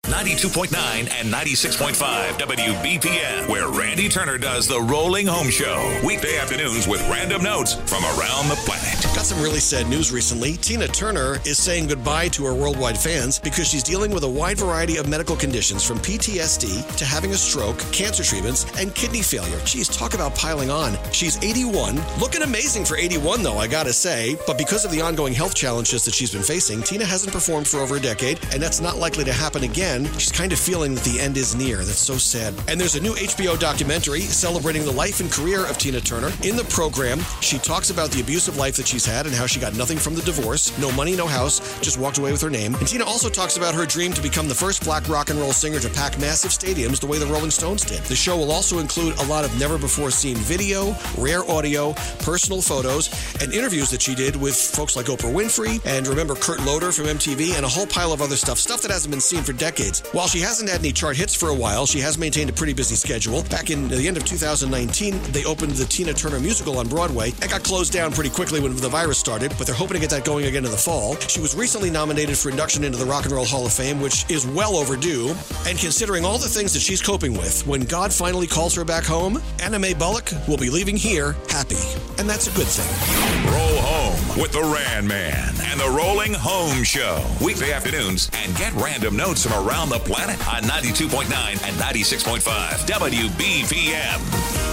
92.9 and 96.5 WBPM, where Randy Turner does the Rolling Home Show. Weekday afternoons with random notes from around the planet. Got some really sad news recently. Tina Turner is saying goodbye to her worldwide fans because she's dealing with a wide variety of medical conditions, from PTSD to having a stroke, cancer treatments, and kidney failure. Geez, talk about piling on. She's 81, looking amazing for 81 though, I gotta say. But because of the ongoing health challenges that she's been facing, Tina hasn't performed for over a decade, and that's not likely to happen again. She's kind of feeling that the end is near. That's so sad. And there's a new HBO documentary celebrating the life and career of Tina Turner. In the program, she talks about the abusive life that she's had and how she got nothing from the divorce. No money, no house, just walked away with her name. And Tina also talks about her dream to become the first black rock and roll singer to pack massive stadiums the way the Rolling Stones did. The show will also include a lot of never-before-seen video, rare audio, personal photos, and interviews that she did with folks like Oprah Winfrey and, remember, Kurt Loder from MTV, and a whole pile of other stuff that hasn't been seen for decades. While she hasn't had any chart hits for a while, she has maintained a pretty busy schedule. Back in the end of 2019, they opened the Tina Turner musical on Broadway. It got closed down pretty quickly when the virus started, but they're hoping to get that going again in the fall. She was recently nominated for induction into the Rock and Roll Hall of Fame, which is well overdue. And considering all the things that she's coping with, when God finally calls her back home, Anna Mae Bullock will be leaving here happy. And that's a good thing. Roll home with the Rand Man and the Rolling Home Show. Weekday afternoons, and get random notes from around the planet on 92.9 and 96.5 WBPM.